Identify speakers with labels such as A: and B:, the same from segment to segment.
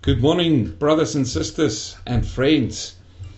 A: Good morning, brothers and sisters and friends,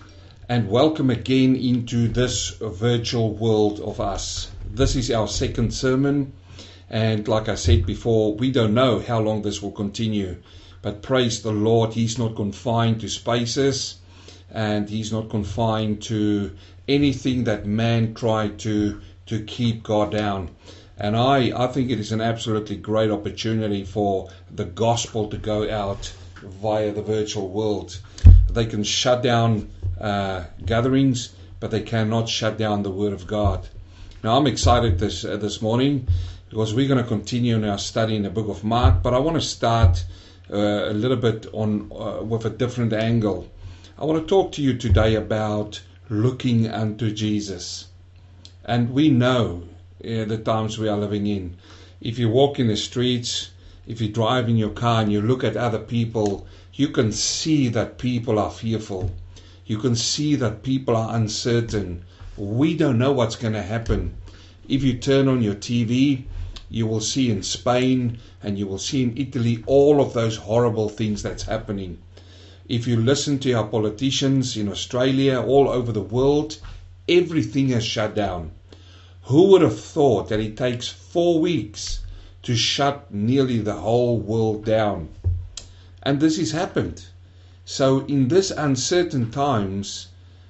A: and welcome again into this virtual world of us. This is our second sermon, and like I said before, we don't know how long this will continue, but praise the Lord, He's not confined to spaces, and He's not confined to anything that man tried to keep God down. And I think it is an absolutely great opportunity for the gospel to go out via the virtual world. They can shut down gatherings, but they cannot shut down the Word of God. Now I'm excited this morning because we're going to continue in our study in the book of Mark, but I want to start a little bit with a different angle. I want to talk to you today about looking unto Jesus. And we know the times we are living in. If you walk in the streets, if you drive in your car and you look at other people, you can see that people are fearful. You can see that people are uncertain. We don't know what's going to happen. If you turn on your TV, you will see in Spain and you will see in Italy all of those horrible things that's happening. If you listen to our politicians in Australia, all over the world, everything has shut down. Who would have thought that it takes 4 weeks to shut nearly the whole world down? And this has happened. So in this uncertain times,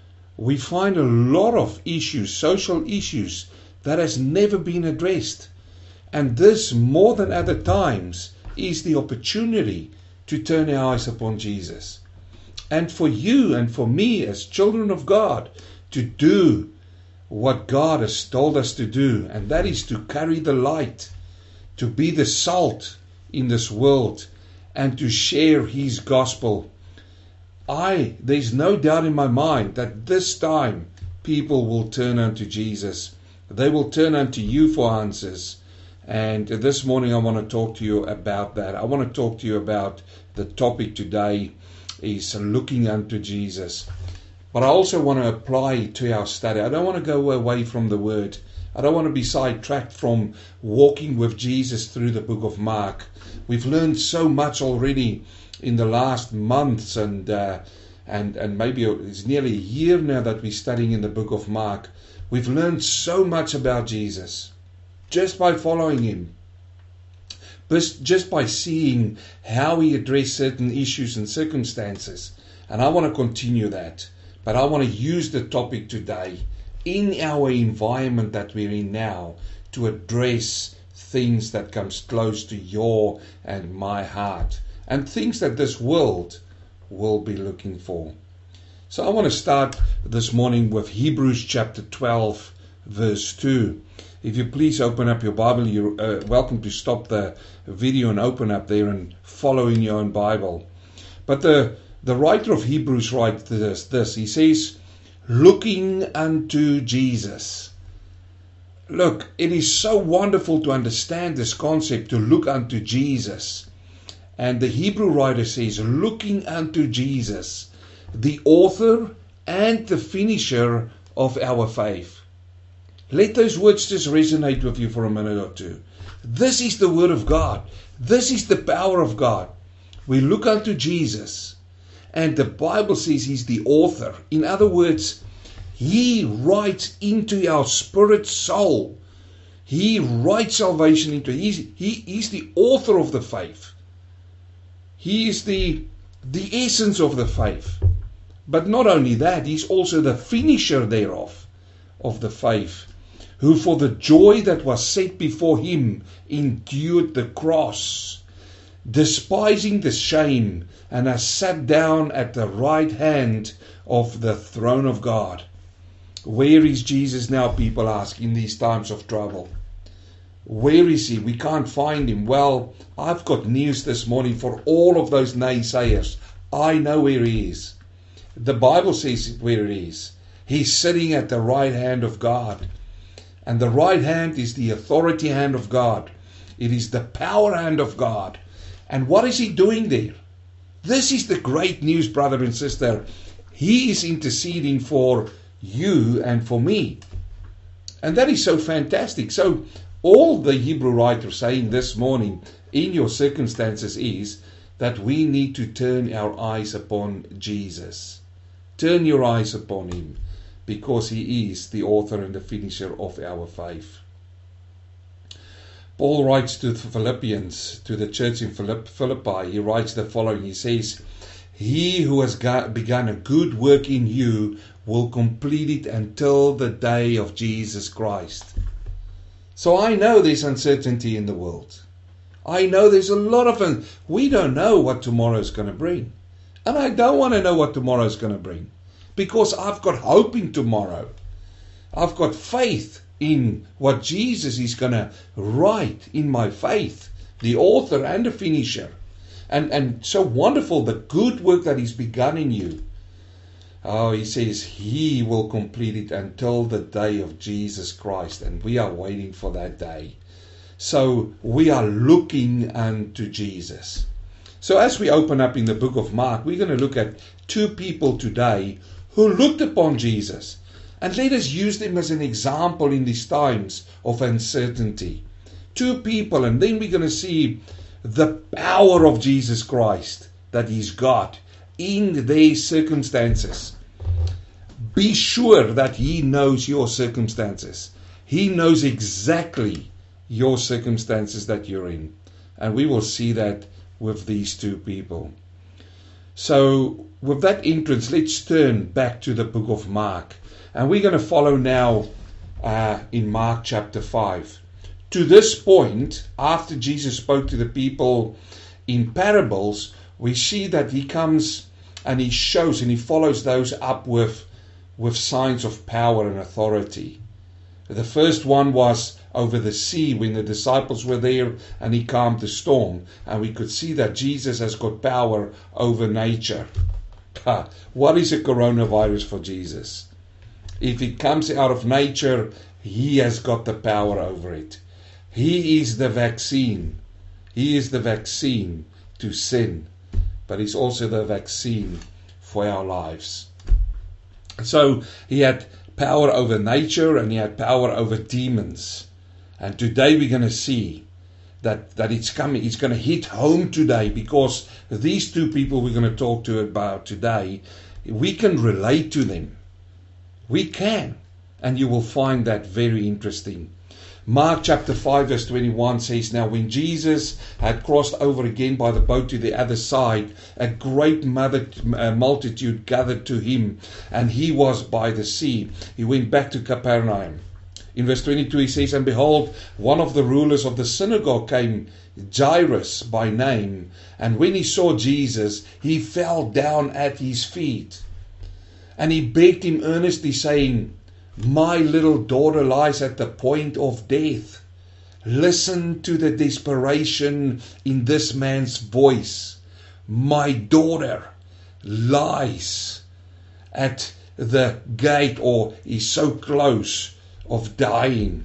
A: we find a lot of issues, social issues, that has never been addressed. And this, more than other times, is the opportunity to turn our eyes upon Jesus. And for you and for me as children of God to do what God has told us to do, and that is to carry the light, to be the salt in this world, and to share His gospel. There's no doubt in my mind that this time people will turn unto Jesus. They will turn unto you for answers. And this morning I want to talk to you about that. I want to talk to you about the topic today is looking unto Jesus. But I also want to apply it to our study. I don't want to go away from the Word. I don't want to be sidetracked from walking with Jesus through the book of Mark. We've learned so much already in the last months, and maybe it's nearly a year now that we're studying in the book of Mark. We've learned so much about Jesus just by following Him, just by seeing how He addressed certain issues and circumstances. And I want to continue that. But I want to use the topic today in our environment that we're in now to address things that comes close to your and my heart and things that this world will be looking for. So I want to start this morning with Hebrews chapter 12 verse 2. If you please open up your Bible, you're welcome to stop the video and open up there and follow in your own Bible. But the writer of Hebrews writes this. He says, looking unto Jesus. Look, it is so wonderful to understand this concept, to look unto Jesus. And the Hebrew writer says, looking unto Jesus, the author and the finisher of our faith. Let those words just resonate with you for a minute or two. This is the Word of God. This is the power of God. We look unto Jesus. And the Bible says He's the author. In other words, He writes into our spirit soul. He writes salvation into it. He's the author of the faith. He is the essence of the faith. But not only that, He's also the finisher thereof, of the faith, who for the joy that was set before Him endured the cross, despising the shame, and has sat down at the right hand of the throne of God. Where is Jesus now, people ask, in these times of trouble? Where is He? We can't find Him. Well, I've got news this morning for all of those naysayers. I know where He is. The Bible says where He is. He's sitting at the right hand of God. And the right hand is the authority hand of God. It is the power hand of God. And what is He doing there? This is the great news, brother and sister. He is interceding for you and for me. And that is so fantastic. So all the Hebrew writer saying this morning in your circumstances is that we need to turn our eyes upon Jesus. Turn your eyes upon Him, because He is the author and the finisher of our faith. Paul writes to the Philippians, to the church in Philippi, he writes the following. He says, He who has begun a good work in you will complete it until the day of Jesus Christ. So I know there's uncertainty in the world. I know there's a lot of we don't know what tomorrow is going to bring. And I don't want to know what tomorrow is going to bring, because I've got hope in tomorrow. I've got faith in what Jesus is going to write in my faith, the author and the finisher. And so wonderful, the good work that He's begun in you. Oh, He says He will complete it until the day of Jesus Christ. And we are waiting for that day. So we are looking unto Jesus. So as we open up in the book of Mark, we're going to look at two people today who looked upon Jesus. And let us use them as an example in these times of uncertainty. Two people, and then we're going to see the power of Jesus Christ that He's got in their circumstances. Be sure that He knows your circumstances. He knows exactly your circumstances that you're in. And we will see that with these two people. So with that entrance, let's turn back to the book of Mark. And we're going to follow now in Mark chapter 5. To this point, after Jesus spoke to the people in parables, we see that He comes and He shows and He follows those up with signs of power and authority. The first one was over the sea when the disciples were there and He calmed the storm. And we could see that Jesus has got power over nature. What is a coronavirus for Jesus? If it comes out of nature, He has got the power over it. He is the vaccine. He is the vaccine to sin. But He's also the vaccine for our lives. So He had power over nature and He had power over demons. And today we're going to see that it's coming. It's going to hit home today, because these two people we're going to talk to about today, we can relate to them. We can. And you will find that very interesting. Mark chapter 5 verse 21 says, Now when Jesus had crossed over again by the boat to the other side, a great multitude gathered to Him, and He was by the sea. He went back to Capernaum. In verse 22 he says, And behold, one of the rulers of the synagogue came, Jairus by name. And when he saw Jesus, he fell down at His feet. And he begged Him earnestly, saying, My little daughter lies at the point of death. Listen to the desperation in this man's voice. My daughter lies at the gate, or is so close of dying.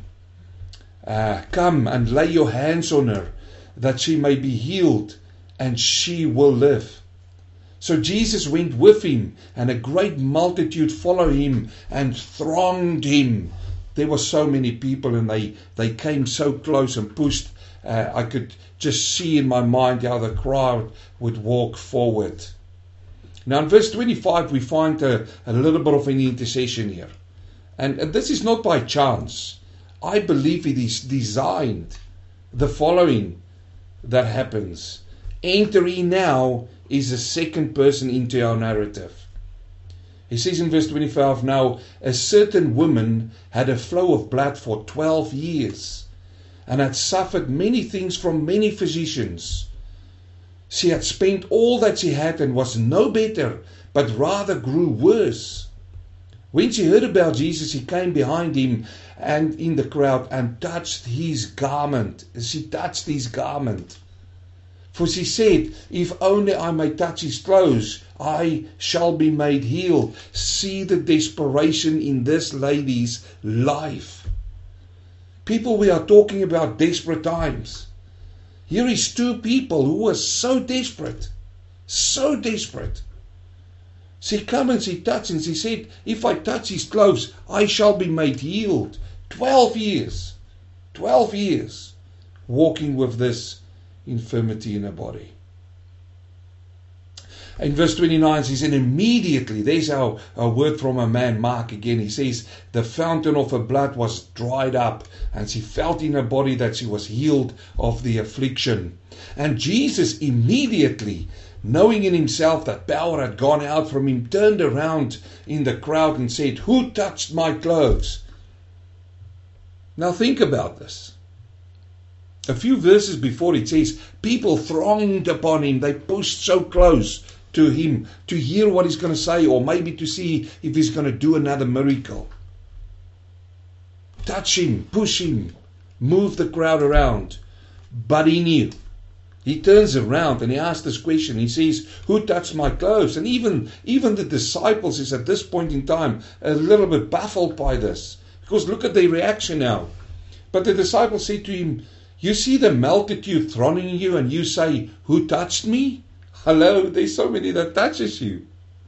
A: Come and lay your hands on her, that she may be healed, and she will live. So Jesus went with Him, and a great multitude followed Him and thronged Him. There were so many people, and they came so close and pushed. I could just see in my mind how the crowd would walk forward. Now in verse 25 we find a little bit of an intercession here. And this is not by chance. I believe it is designed. The following that happens. Enter ye now is a second person into our narrative. He says in verse 25, Now a certain woman had a flow of blood for 12 years, and had suffered many things from many physicians. She had spent all that she had, and was no better, but rather grew worse. When she heard about Jesus, she came behind Him and in the crowd, and touched His garment. She touched His garment. For she said, If only I may touch His clothes, I shall be made healed. See the desperation in this lady's life. People, we are talking about desperate times. Here is two people who were so desperate. So desperate. She came and she touched, and she said, If I touch His clothes, I shall be made healed. 12 years. 12 years walking with this infirmity in her body. In verse 29 it says, and immediately, there's our word from a man, Mark again. He says, the fountain of her blood was dried up, and she felt in her body that she was healed of the affliction. And Jesus immediately, knowing in himself that power had gone out from him, turned around in the crowd and said, who touched my clothes? Now think about this. A few verses before it says, people thronged upon him. They pushed so close to him to hear what he's going to say, or maybe to see if he's going to do another miracle. Touch him, push him, move the crowd around. But he knew. He turns around and he asks this question. He says, who touched my clothes? And even the disciples is at this point in time a little bit baffled by this. Because look at their reaction now. But the disciples say to him, you see the multitude thronging you and you say, who touched me? Hello, there's so many that touches you.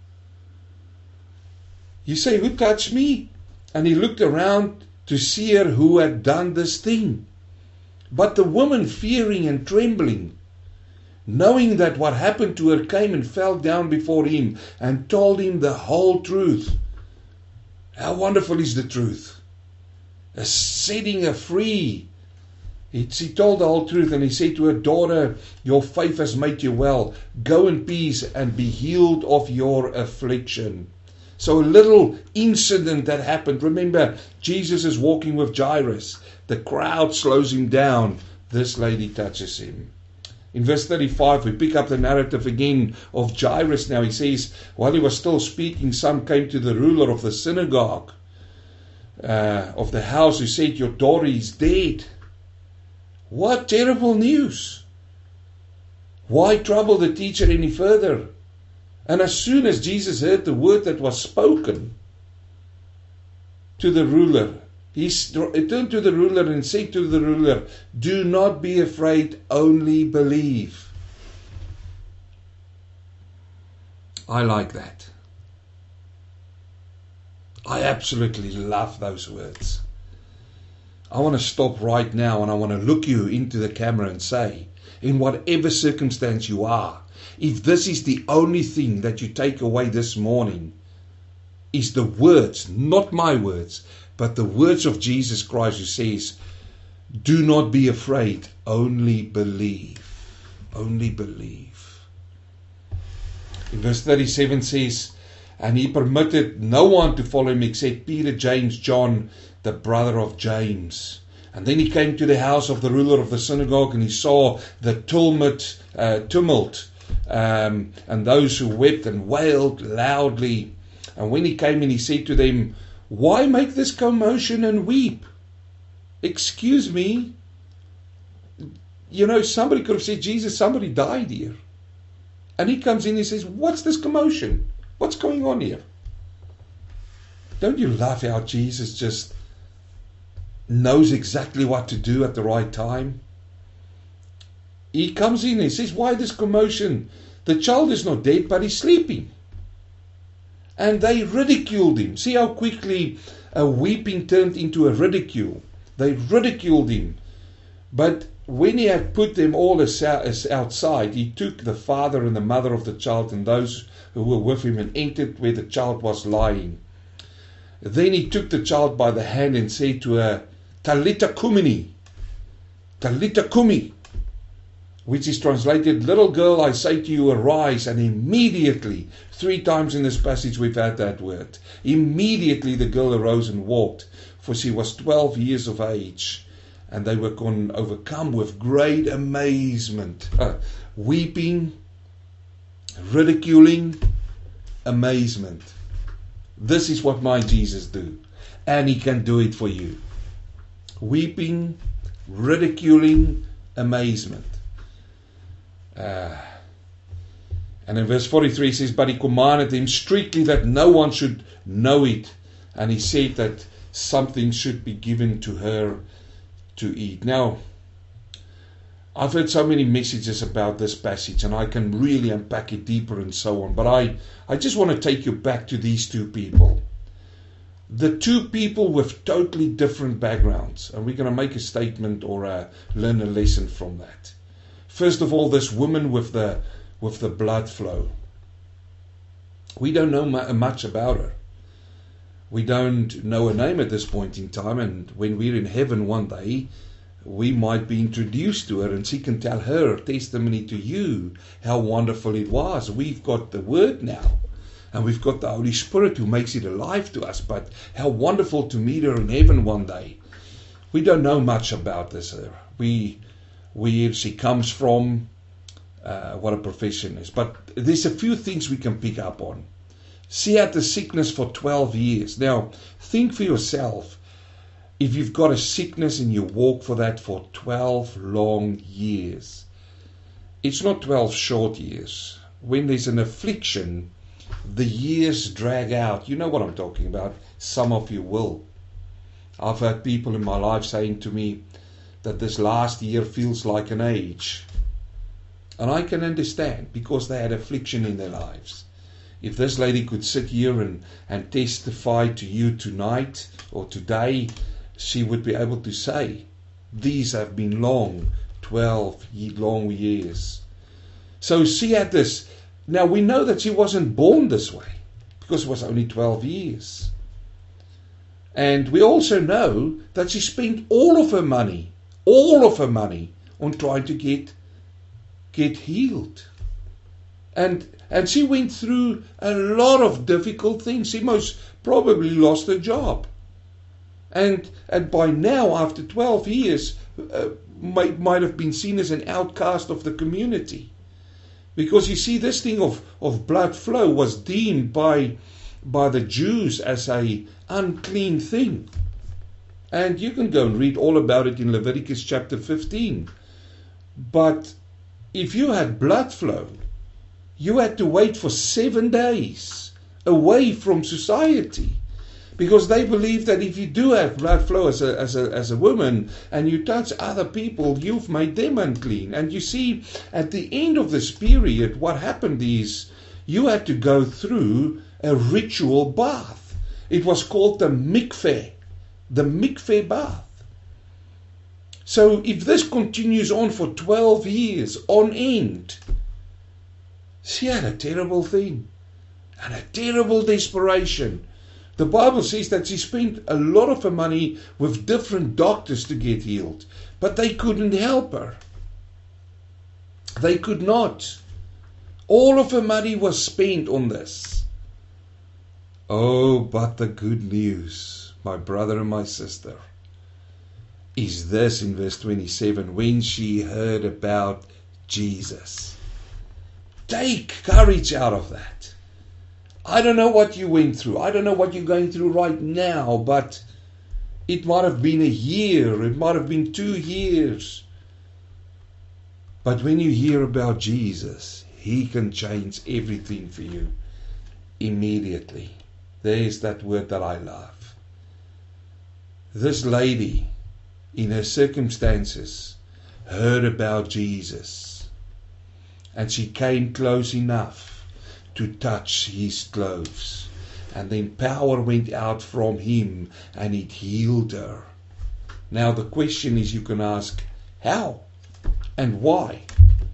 A: You say, who touched me? And he looked around to see her who had done this thing. But the woman, fearing and trembling, knowing that what happened to her, came and fell down before him and told him the whole truth. How wonderful is the truth? Setting her free. He told the whole truth, and he said to her, daughter, your faith has made you well. Go in peace and be healed of your affliction. So a little incident that happened. Remember, Jesus is walking with Jairus. The crowd slows him down. This lady touches him. In verse 35, we pick up the narrative again of Jairus now. He says, while he was still speaking, some came to the ruler of the synagogue of the house, who said, your daughter is dead. What terrible news! Why trouble the teacher any further? And as soon as Jesus heard the word that was spoken to the ruler, he turned to the ruler and said to the ruler, do not be afraid, only believe. I like that. I absolutely love those words. I want to stop right now and I want to look you into the camera and say, in whatever circumstance you are, if this is the only thing that you take away this morning, is the words, not my words, but the words of Jesus Christ, who says, do not be afraid, only believe. Only believe. In verse 37 says, and he permitted no one to follow him except Peter, James, John, the brother of James. And then he came to the house of the ruler of the synagogue, and he saw the tumult, and those who wept and wailed loudly. And when he came in, he said to them, why make this commotion and weep? Excuse me. You know, somebody could have said, Jesus, somebody died here. And he comes in and he says, what's this commotion? What's going on here? Don't you love how Jesus just knows exactly what to do at the right time? He comes in and he says, why this commotion? The child is not dead, but he's sleeping. And they ridiculed him. See how quickly a weeping turned into a ridicule. They ridiculed him. But when he had put them all outside, he took the father and the mother of the child and those who were with him and entered where the child was lying. Then he took the child by the hand and said to her, Talita Kumini, Talita Kumi, which is translated, little girl, I say to you, arise. And immediately, 3 times in this passage we've had that word. Immediately the girl arose and walked, for she was 12 years of age. And they were overcome with great amazement, weeping, ridiculing, amazement. This is what my Jesus do, and he can do it for you. Weeping, ridiculing, amazement. And in verse 43 it says, but he commanded him strictly that no one should know it, and he said that something should be given to her to eat. Now, I've heard so many messages about this passage, and I can really unpack it deeper and so on, but I just want to take you back to these 2 people. The 2 people with totally different backgrounds, and we're going to make a statement or learn a lesson from that. First of all, this woman with the blood flow. We don't know much about her. We don't know her name at this point in time, and when we're in heaven one day, we might be introduced to her and she can tell her testimony to you how wonderful it was. We've got the Word now, and we've got the Holy Spirit who makes it alive to us, but how wonderful to meet her in heaven one day. We don't know much about this. Where she comes from, what her profession is, but there's a few things we can pick up on. She had the sickness for 12 years. Now, think for yourself, if you've got a sickness and you walk for that for 12 long years, it's not 12 short years. When there's an affliction, the years drag out. You know what I'm talking about. Some of you will. I've had people in my life saying to me that this last year feels like an age. And I can understand, because they had affliction in their lives. If this lady could sit here and testify to you tonight or today, she would be able to say, these have been long, 12 long years. So she had this. Now we know that she wasn't born this way, because it was only 12 years. And we also know that she spent all of her money on trying to get healed. And she went through a lot of difficult things. She most probably lost her job. And by now, after 12 years, might have been seen as an outcast of the community. Because you see, this thing of blood flow was deemed by the Jews as a unclean thing. And you can go and read all about it in Leviticus chapter 15. But if you had blood flow, you had to wait for 7 days away from society, because they believe that if you do have blood flow as a woman and you touch other people, you've made them unclean. And you see, at the end of this period, what happened is you had to go through a ritual bath. It was called the mikveh bath. So if this continues on for 12 years on end, she had a terrible thing and a terrible desperation. The Bible says that she spent a lot of her money with different doctors to get healed, but they couldn't help her. They could not. All of her money was spent on this. Oh, but the good news, my brother and my sister, is this in verse 27, when she heard about Jesus. Take courage out of that. I don't know what you went through. I don't know what you're going through right now, but it might have been a year. It might have been 2 years. But when you hear about Jesus, He can change everything for you immediately. There's that word that I love. This lady, in her circumstances, heard about Jesus. And she came close enough to touch His clothes. And then power went out from Him and it healed her. Now the question is, you can ask, how and why?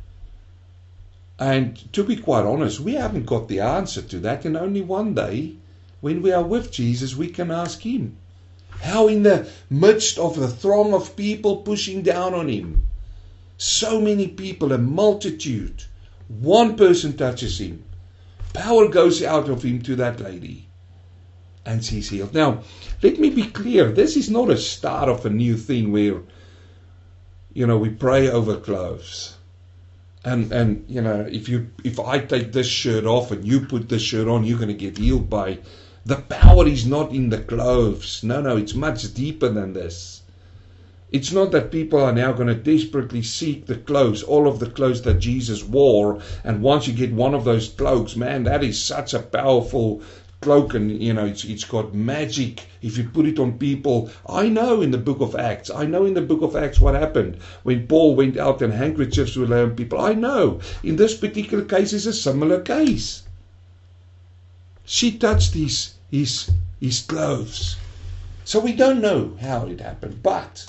A: And to be quite honest, we haven't got the answer to that. And only one day, when we are with Jesus, we can ask Him. How in the midst of the throng of people pushing down on Him, so many people, a multitude, one person touches Him, power goes out of Him to that lady, and she's healed. Now, let me be clear, this is not a start of a new thing where, we pray over clothes. And if I take this shirt off and you put this shirt on, you're going to get healed by. The power is not in the clothes. No, it's much deeper than this. It's not that people are now going to desperately seek the clothes, all of the clothes that Jesus wore, and once you get one of those cloaks, man, that is such a powerful cloak, and it's got magic if you put it on people. I know in the book of Acts what happened when Paul went out and handkerchiefs were laid on people. I know in this particular case is a similar case. She touched his clothes. So we don't know how it happened, but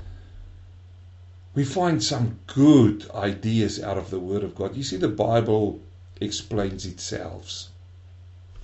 A: we find some good ideas out of the Word of God. You see, the Bible explains itself.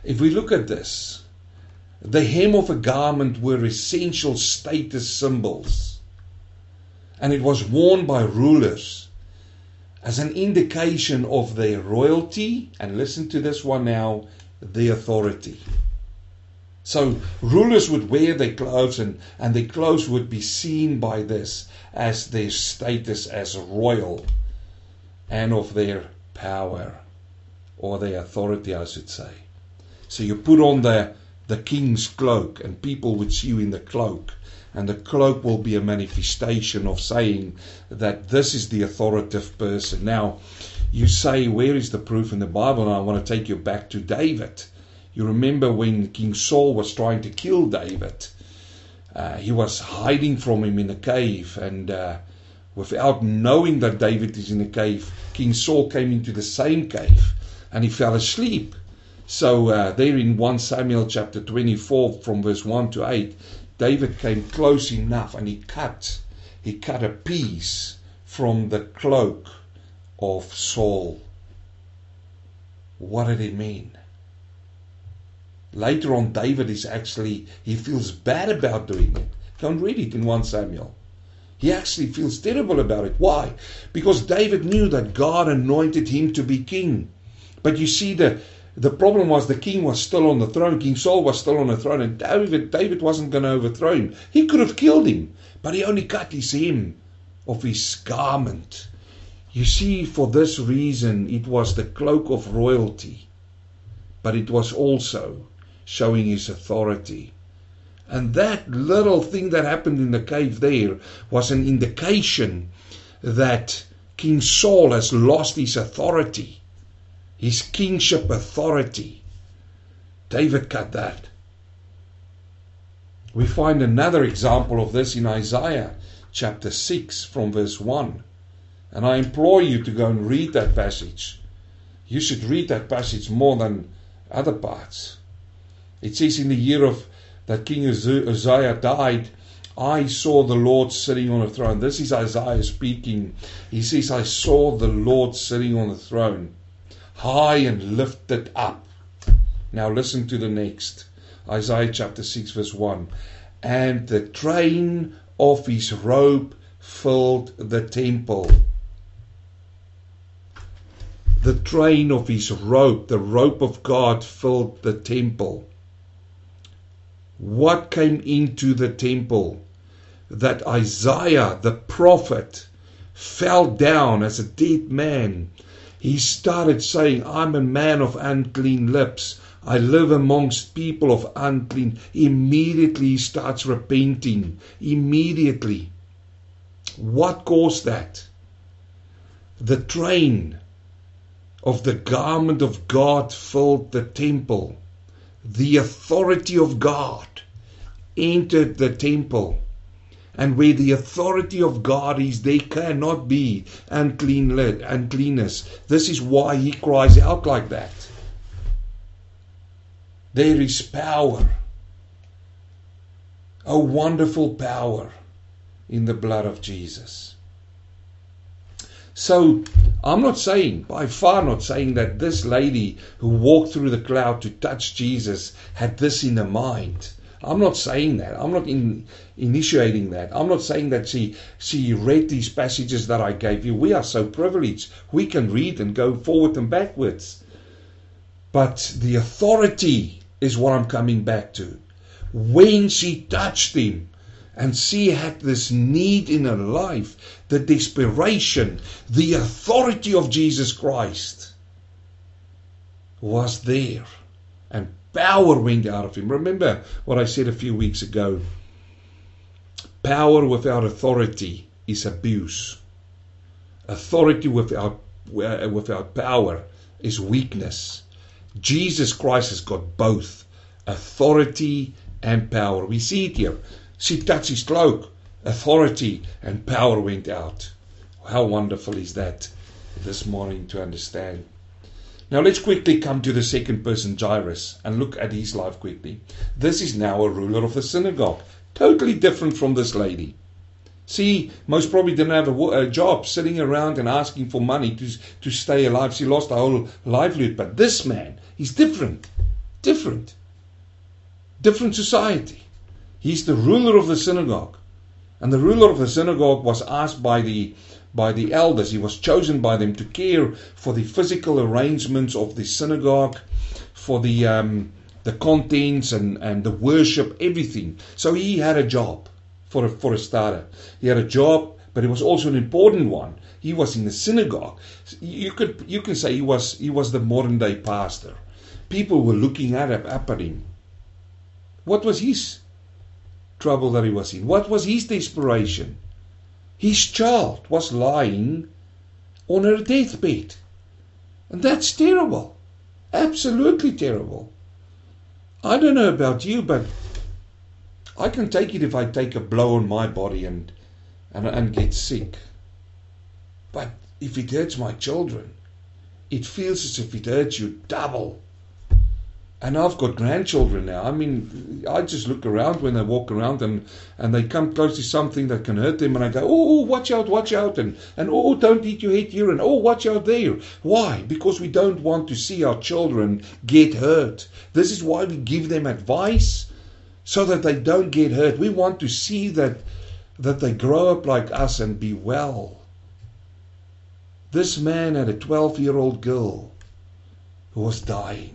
A: if we look at this, the hem of a garment were essential status symbols, and it was worn by rulers as an indication of their royalty, and listen to this one now, their authority. So rulers would wear their clothes, and their clothes would be seen by this as their status as royal and of their power, or their authority, I should say. So you put on the king's cloak, and people would see you in the cloak, and the cloak will be a manifestation of saying that this is the authoritative person. Now, you say, where is the proof in the Bible? And I want to take you back to David. You remember when King Saul was trying to kill David, he was hiding from him in a cave, and without knowing that David is in a cave, King Saul came into the same cave, and he fell asleep. So there in 1 Samuel chapter 24, from verse 1 to 8, David came close enough, and he cut a piece from the cloak of Saul. What did it mean? Later on, David he feels bad about doing it. Can't read it in 1 Samuel. He actually feels terrible about it. Why? Because David knew that God anointed him to be king. But you see, the problem was the king was still on the throne. King Saul was still on the throne, and David wasn't going to overthrow him. He could have killed him, but he only cut his hem of his garment. You see, for this reason, it was the cloak of royalty, but it was also showing his authority. And that little thing that happened in the cave there was an indication that King Saul has lost his authority, his kingship authority. David cut that. We find another example of this in Isaiah chapter 6 from verse 1. And I implore you to go and read that passage. You should read that passage more than other parts. It says, in the year that King Uzziah died, I saw the Lord sitting on a throne. This is Isaiah speaking. He says, I saw the Lord sitting on the throne, high and lifted up. Now listen to the next. Isaiah chapter 6 verse 1. And the train of his robe filled the temple. The train of his robe, the robe of God, filled the temple. What came into the temple? That Isaiah, the prophet, fell down as a dead man. He started saying, I'm a man of unclean lips. I live amongst people of unclean. Immediately he starts repenting. Immediately. What caused that? The train of the garment of God filled the temple. The authority of God entered the temple. And where the authority of God is, there cannot be uncleanness. This is why he cries out like that. There is power, a wonderful power in the blood of Jesus. So, I'm not saying, by far not saying, that this lady who walked through the cloud to touch Jesus had this in her mind. I'm not saying that. I'm not initiating that. I'm not saying that she read these passages that I gave you. We are so privileged. We can read and go forward and backwards. But the authority is what I'm coming back to. When she touched him, and she had this need in her life, the desperation, the authority of Jesus Christ was there. And power went out of him. Remember what I said a few weeks ago. Power without authority is abuse. Authority without power is weakness. Jesus Christ has got both authority and power. We see it here. She touched his cloak. Authority and power went out. How wonderful is that this morning to understand. Now let's quickly come to the second person, Jairus, and look at his life quickly. This is now a ruler of the synagogue. Totally different from this lady. She most probably didn't have a job, sitting around and asking for money to stay alive. She lost her whole livelihood. But this man, he's different. Different society. He's the ruler of the synagogue. And the ruler of the synagogue was asked by the elders. He was chosen by them to care for the physical arrangements of the synagogue, for the contents and the worship, everything. So he had a job for a starter. He had a job, but it was also an important one. He was in the synagogue. You can say he was the modern day pastor. People were looking at him. What was his trouble that he was in? What was his desperation? His child was lying on her deathbed. And that's terrible. Absolutely terrible. I don't know about you, but I can take it if I take a blow on my body and get sick. But if it hurts my children, it feels as if it hurts you double. And I've got grandchildren now. I mean, I just look around when they walk around and they come close to something that can hurt them, and I go, oh, watch out, and oh, don't hit your head here, and oh, watch out there. Why? Because we don't want to see our children get hurt. This is why we give them advice, so that they don't get hurt. We want to see that they grow up like us and be well. This man had a 12-year-old girl who was dying.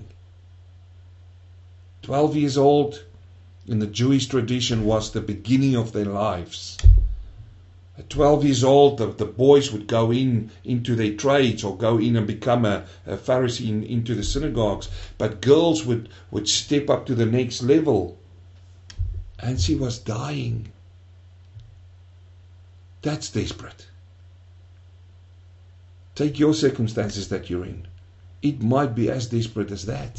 A: 12 years old in the Jewish tradition was the beginning of their lives. At 12 years old, the boys would go into their trades or go in and become a Pharisee into the synagogues. But girls would step up to the next level. And she was dying. That's desperate. Take your circumstances that you're in. It might be as desperate as that.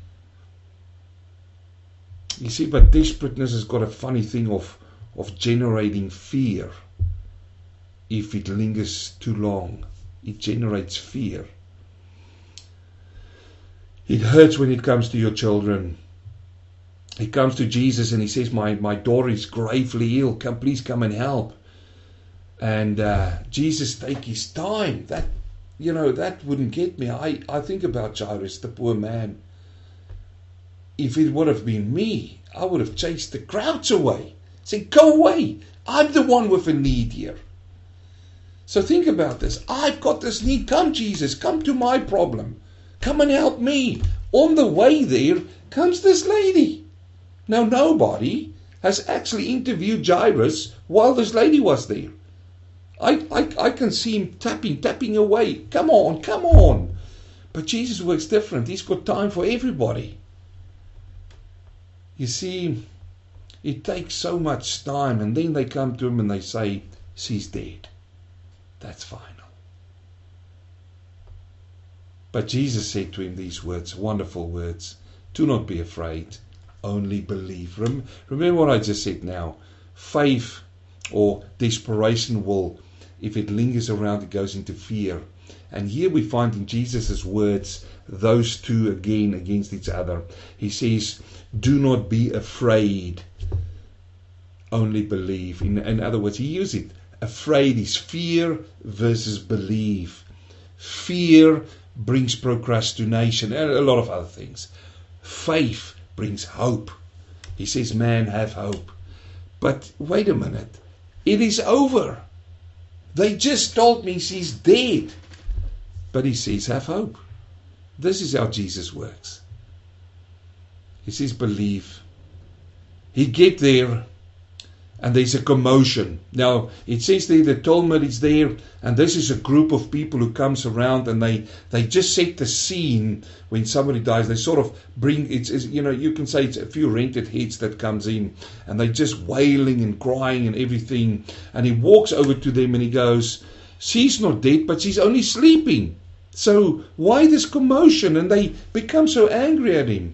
A: You see, but desperateness has got a funny thing of generating fear. If it lingers too long, it generates fear. It hurts when it comes to your children. He comes to Jesus and he says, my daughter is gravely ill. Please come and help. And Jesus take his time. That wouldn't get me. I think about Jairus, the poor man. If it would have been me, I would have chased the crowds away. Said, go away. I'm the one with a need here. So think about this. I've got this need. Come, Jesus. Come to my problem. Come and help me. On the way there comes this lady. Now, nobody has actually interviewed Jairus while this lady was there. I can see him tapping away. Come on. But Jesus works different. He's got time for everybody. You see, it takes so much time, and then they come to him and they say, she's dead. That's final. But Jesus said to him these words, wonderful words. Do not be afraid, only believe. Remember what I just said now. Faith or desperation will, if it lingers around, it goes into fear. And here we find in Jesus' words, those two again against each other. He says, do not be afraid, only believe. In other words, he uses it. Afraid is fear versus believe. Fear brings procrastination and a lot of other things. Faith brings hope. He says, man, have hope. But wait a minute. It is over. They just told me she's dead. But he says, have hope. This is how Jesus works. He says, believe. He get there, and there's a commotion. Now, it says there the Talmud is there, and this is a group of people who comes around, and they just set the scene when somebody dies. They sort of bring, you can say it's a few rented heads that comes in, and they're just wailing and crying and everything. And he walks over to them and he goes, she's not dead, but she's only sleeping. So why this commotion? And they become so angry at him.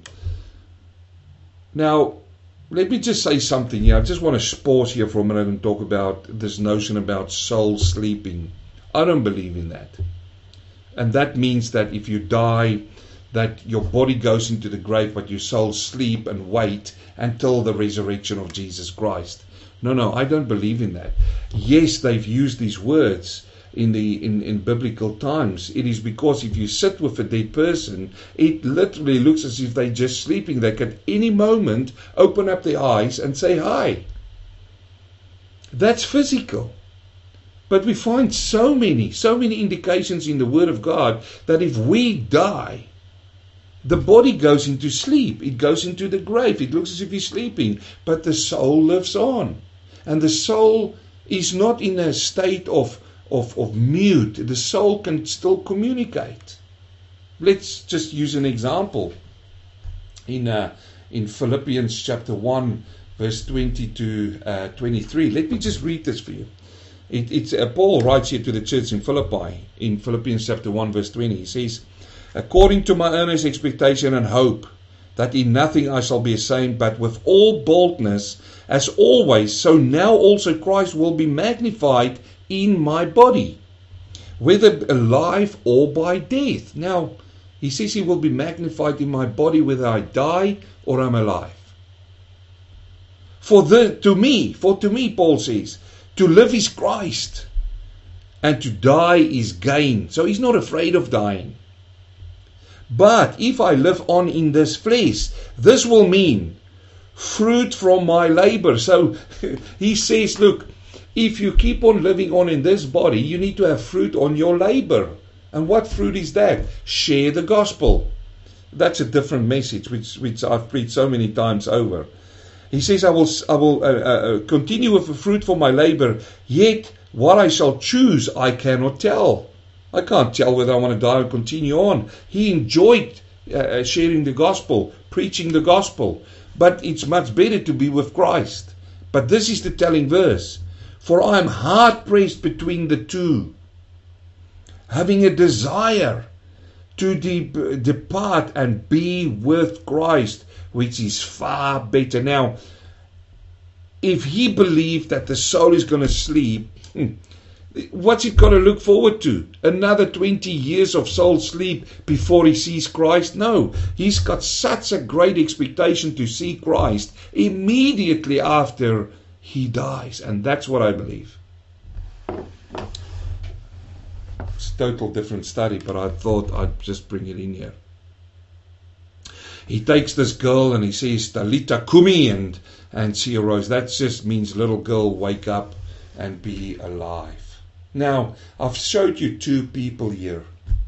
A: Now, let me just say something here. I just want to pause here for a minute and talk about this notion about soul sleeping. I don't believe in that. And that means that if you die, that your body goes into the grave, but your soul sleep and wait until the resurrection of Jesus Christ. No, I don't believe in that. Yes, they've used these words, in biblical times. It is because if you sit with a dead person, it literally looks as if they're just sleeping. They can at any moment open up their eyes and say hi. That's physical. But we find so many indications in the Word of God that if we die, the body goes into sleep. It goes into the grave. It looks as if he's sleeping. But the soul lives on. And the soul is not in a state of mute. The soul can still communicate. Let's just use an example. In Philippians chapter 1, verse 20 to 23. Let me just read this for you. Paul writes here to the church in Philippi, in Philippians chapter 1, verse 20. He says, according to my earnest expectation and hope, that in nothing I shall be ashamed, but with all boldness, as always, so now also Christ will be magnified in my body, whether alive or by death. Now, he says he will be magnified in my body whether I die or I'm alive. For to me, Paul says, to live is Christ, and to die is gain. So he's not afraid of dying. But if I live on in this flesh, this will mean fruit from my labor. So he says, look, if you keep on living on in this body, you need to have fruit on your labor. And what fruit is that? Share the gospel. That's a different message, which I've preached so many times over. He says, I will continue with the fruit for my labor, yet what I shall choose, I cannot tell. I can't tell whether I want to die or continue on. He enjoyed sharing the gospel, preaching the gospel, but it's much better to be with Christ. But this is the telling verse. For I am hard pressed between the two, having a desire to depart and be with Christ, which is far better. Now, if he believed that the soul is going to sleep, what's it got to look forward to? Another 20 years of soul sleep before he sees Christ? No, he's got such a great expectation to see Christ immediately after he dies. And that's what I believe. It's a total different study, but I thought I'd just bring it in here. He takes this girl and he says, Talita Kumi, and she arose. That just means little girl, wake up and be alive. Now, I've showed you two people here.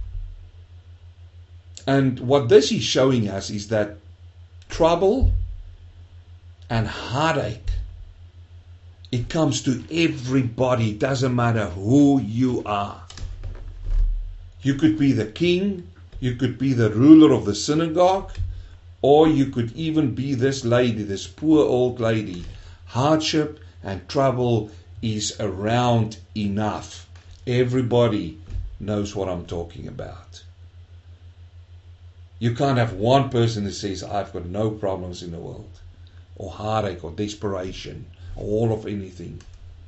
A: And what this is showing us is that trouble and heartache, it comes to everybody. It doesn't matter who you are. You could be the king, you could be the ruler of the synagogue, or you could even be this lady, this poor old lady. Hardship and trouble is around enough. Everybody knows what I'm talking about. You can't have one person that says, I've got no problems in the world, or heartache, or desperation, or all of anything.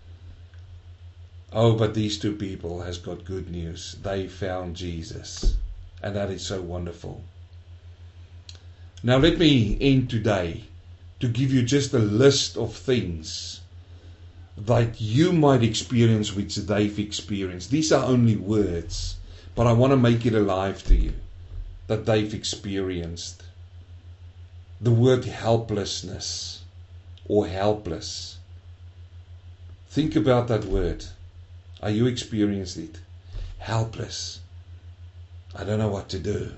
A: Oh, but these two people has got good news. They found Jesus. And that is so wonderful. Now let me end today to give you just a list of things that you might experience which they've experienced. These are only words, but I want to make it alive to you, that they've experienced. The word helplessness or helpless. Think about that word. Are you experienced it? Helpless. I don't know what to do.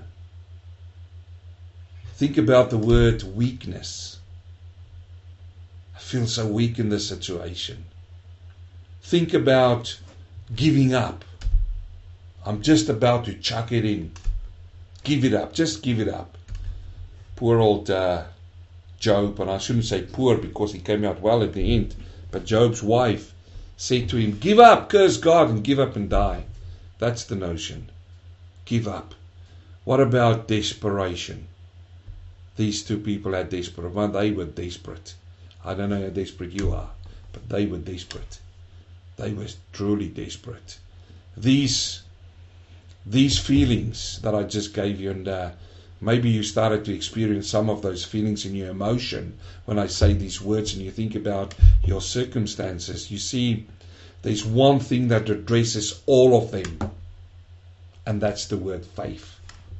A: Think about the word weakness. I feel so weak in this situation. Think about giving up. I'm just about to chuck it in. Give it up. Just give it up. Poor old Job, and I shouldn't say poor because he came out well at the end, but Job's wife said to him, give up, curse God, and give up and die. That's the notion. Give up. What about desperation? These two people are desperate. Well, they were desperate. I don't know how desperate you are, but they were desperate. They were truly desperate. These feelings that I just gave you, and maybe you started to experience some of those feelings in your emotion when I say these words and you think about your circumstances. You see, there's one thing that addresses all of them, and that's the word faith.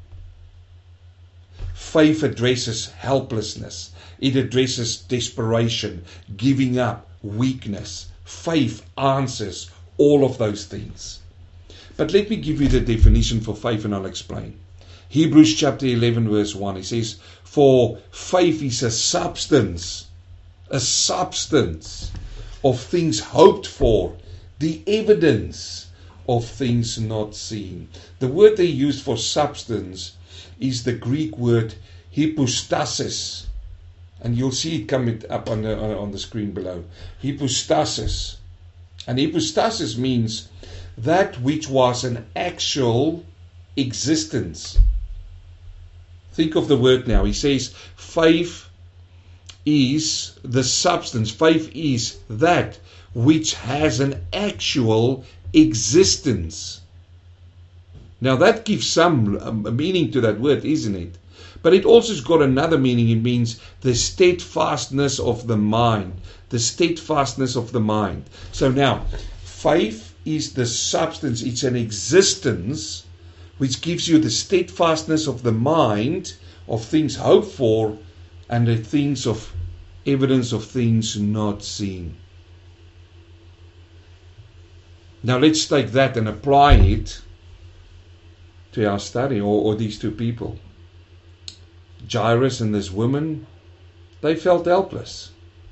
A: Faith addresses helplessness. It addresses desperation, giving up, weakness. Faith answers all of those things. But let me give you the definition for faith and I'll explain. Hebrews chapter 11 verse 1, it says, for faith is a substance of things hoped for, the evidence of things not seen. The word they use for substance is the Greek word hypostasis. And you'll see it coming up on the screen below. Hypostasis. And hypostasis means that which was an actual existence. Think of the word now. He says faith is the substance. Faith is that which has an actual existence. Now that gives some meaning to that word, isn't it? But it also has got another meaning. It means the steadfastness of the mind. The steadfastness of the mind. So now, faith is the substance. It's an existence which gives you the steadfastness of the mind, of things hoped for, and the things of evidence of things not seen. Now let's take that and apply it to our study, or these two people. Jairus and this woman, they felt helpless.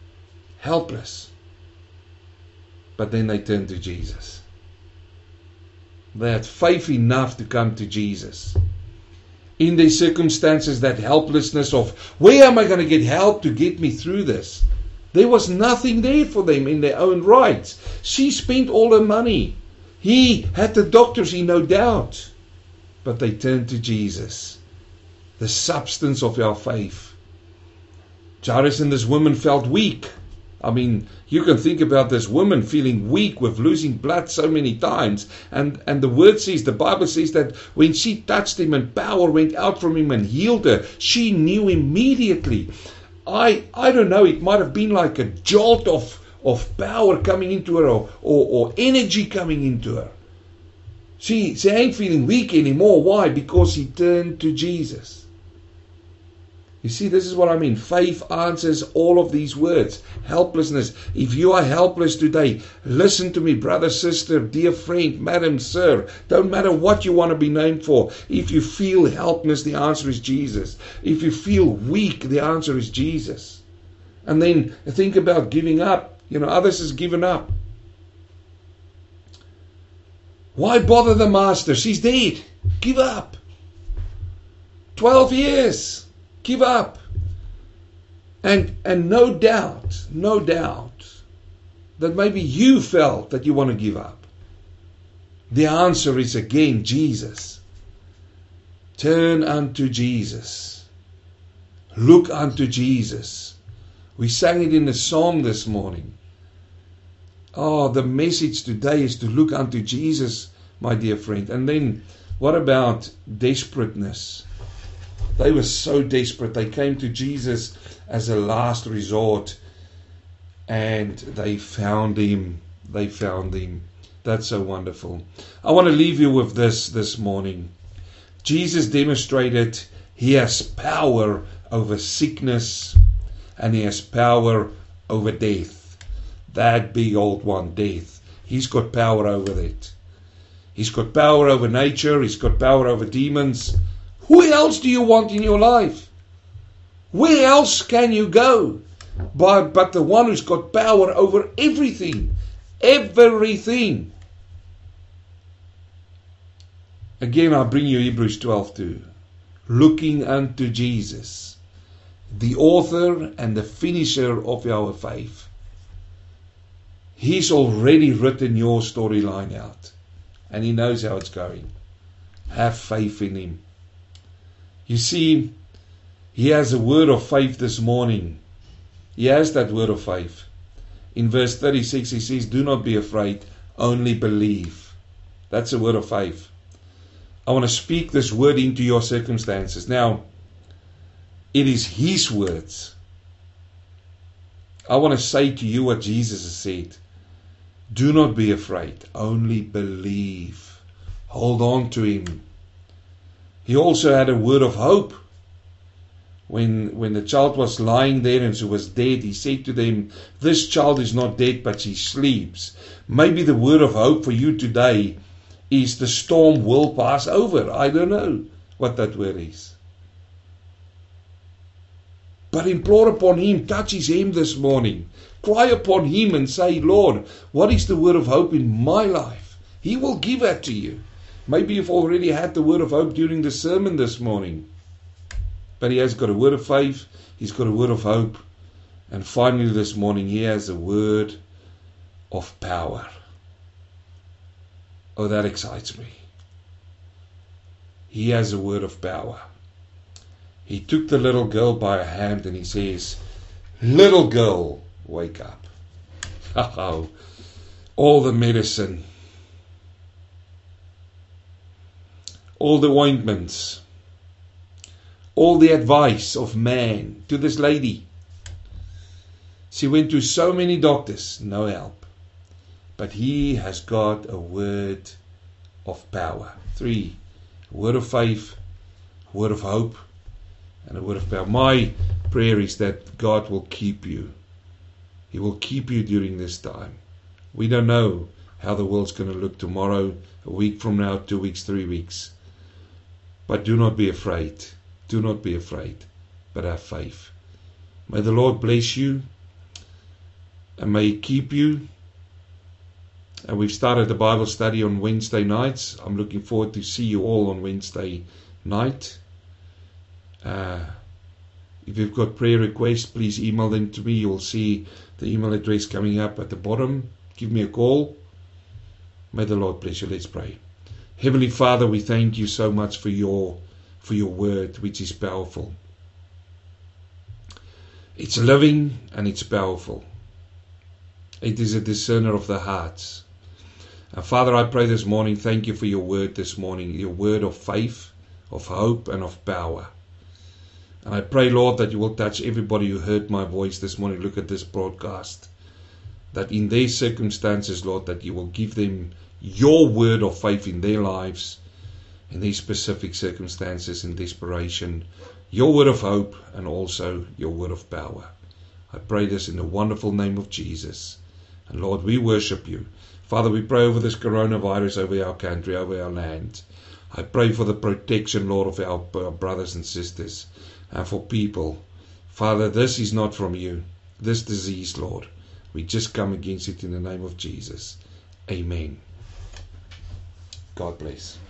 A: But then they turned to Jesus. They had faith enough to come to Jesus. In their circumstances, that helplessness of, where am I going to get help to get me through this? There was nothing there for them in their own rights. She spent all her money. He had the doctors, no doubt. But they turned to Jesus. The substance of our faith. Jairus and this woman felt weak. I mean, you can think about this woman feeling weak with losing blood so many times. And the word says, the Bible says that when she touched him and power went out from him and healed her, she knew immediately. I don't know, it might have been like a jolt of power coming into her or energy coming into her. She ain't feeling weak anymore. Why? Because she turned to Jesus. You see, this is what I mean. Faith answers all of these words. Helplessness. If you are helpless today, listen to me, brother, sister, dear friend, madam, sir. Don't matter what you want to be named for. If you feel helpless, the answer is Jesus. If you feel weak, the answer is Jesus. And then think about giving up. Others has given up. Why bother the master? She's dead. Give up. 12 years. Give up. And no doubt that maybe you felt that you want to give up. The answer is again Jesus. Turn unto Jesus. Look unto Jesus. We sang it in the psalm this morning. Oh, the message today is to look unto Jesus, my dear friend. And then what about desperateness? They were so desperate. They came to Jesus as a last resort. And they found him. That's so wonderful. I want to leave you with this morning. Jesus demonstrated he has power over sickness. And he has power over death. That big old one, death. He's got power over that. He's got power over nature. He's got power over demons. Who else do you want in your life? Where else can you go? But the one who's got power over everything. Everything. Again, I bring you Hebrews 12:2. Looking unto Jesus, the author and the finisher of our faith. He's already written your storyline out. And he knows how it's going. Have faith in him. You see, he has a word of faith this morning. He has that word of faith. In verse 36 he says, do not be afraid, only believe. That's a word of faith. I want to speak this word into your circumstances. Now, it is his words. I want to say to you what Jesus has said. Do not be afraid, only believe. Hold on to Him. He also had a word of hope. When the child was lying there and she was dead, He said to them, this child is not dead, but she sleeps. Maybe the word of hope for you today is the storm will pass over. I don't know what that word is. But implore upon Him, touch His hem this morning. Cry upon Him and say, Lord, what is the word of hope in my life? He will give that to you. Maybe you've already had the word of hope during the sermon this morning. But He has got a word of faith. He's got a word of hope. And finally this morning, He has a word of power. Oh, that excites me. He has a word of power. He took the little girl by her hand and He says, little girl, wake up. Oh, all the medicine, all the ointments, all the advice of man to this lady. She went to so many doctors, no help. But He has got a word of power. 3, a word of faith, a word of hope, and a word of power. My prayer is that God will keep you. He will keep you during this time. We don't know how the world's going to look tomorrow, a week from now, 2 weeks, 3 weeks. But do not be afraid. Do not be afraid, but have faith. May the Lord bless you, and may He keep you. And we've started the Bible study on Wednesday nights. I'm looking forward to see you all on Wednesday night. If you've got prayer requests, please email them to me. You'll see the email address coming up at the bottom. Give me a call. May the Lord bless you. Let's pray. Heavenly Father, we thank You so much for your word, which is powerful. It's living and it's powerful. It is a discerner of the hearts. And Father, I pray this morning, thank You for Your word this morning, Your word of faith, of hope, and of power. And I pray, Lord, that You will touch everybody who heard my voice this morning, look at this broadcast, that in their circumstances, Lord, that You will give them Your word of faith in their lives, in these specific circumstances, in desperation, Your word of hope, and also Your word of power. I pray this in the wonderful name of Jesus. And Lord, we worship You. Father, we pray over this coronavirus, over our country, over our land. I pray for the protection, Lord, of our brothers and sisters, and for people. Father, this is not from You. This disease, Lord, we just come against it in the name of Jesus. Amen. God bless.